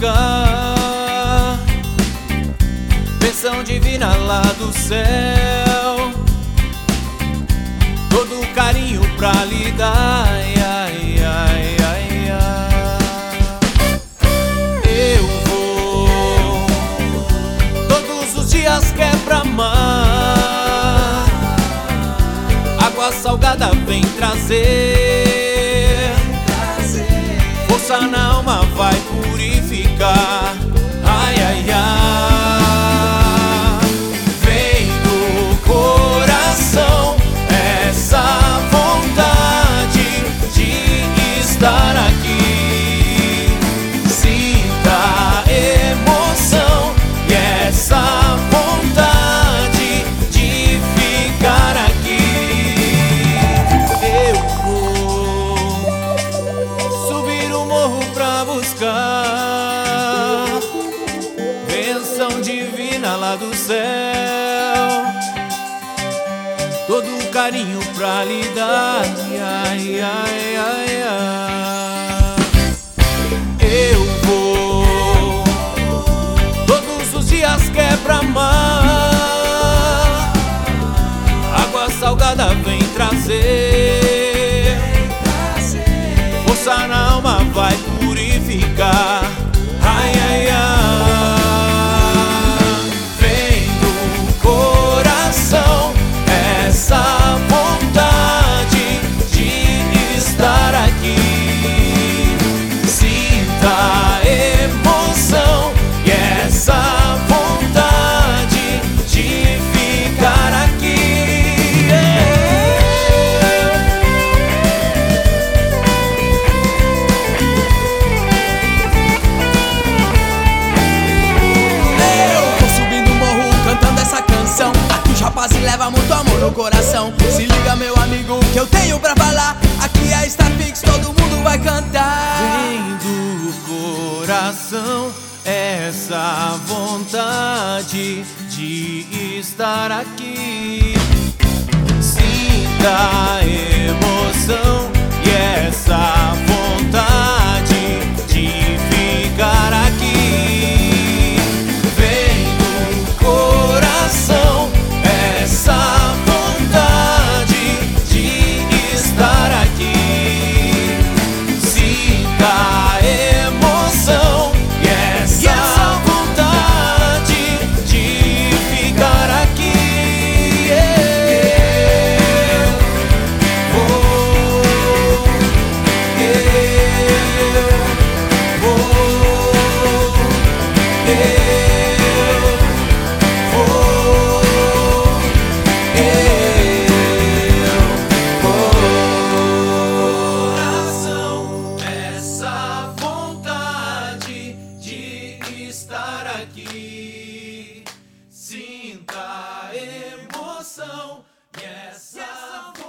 buscar bênção divina lá do céu, todo carinho pra lhe dar. Ai, ai, ai, ai, ai. Eu vou todos os dias que é pra amar, água salgada vem trazer, força na alma vai purificar. Ai, ai, ai. Vem do coração essa vontade de estar aqui. Sinta a emoção e essa vontade de ficar aqui. Eu vou subir o morro pra buscar bênção divina lá do céu, todo carinho pra lhe dar. Ai, ai, ai, ai. Eu vou todos os dias que é pra amar, água salgada vem trazer, força na alma vai purificar. Ai, ai, ai. Vem do coração essa vontade de estar aqui. Sinta a emoção e essa vontade de ficar aqui. Aqui os rapazes levam muito amor no coração. Se liga, meu amigo, que eu tenho pra falar. Aqui é Starfix, todo mundo vai cantar. Vem do coração essa vontade de estar aqui. Sinta a emoção e essa vontade de ficar aqui. Estar aqui, sinta a emoção e essa